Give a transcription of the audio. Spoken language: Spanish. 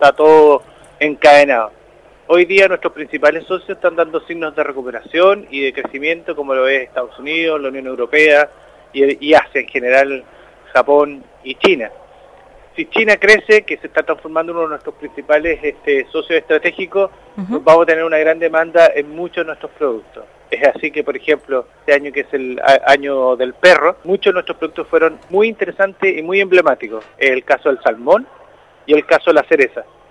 está todo encadenado. Hoy día nuestros principales socios están dando signos de recuperación y de crecimiento, como lo es Estados Unidos, la Unión Europea y Asia en general, Japón y China. Si China crece, que se está transformando en uno de nuestros principales socios estratégicos, vamos a tener una gran demanda en muchos de nuestros productos. Es así que, por ejemplo, este año que es el año del perro, muchos de nuestros productos fueron muy interesantes y muy emblemáticos. El caso del salmón y el caso de la cereza.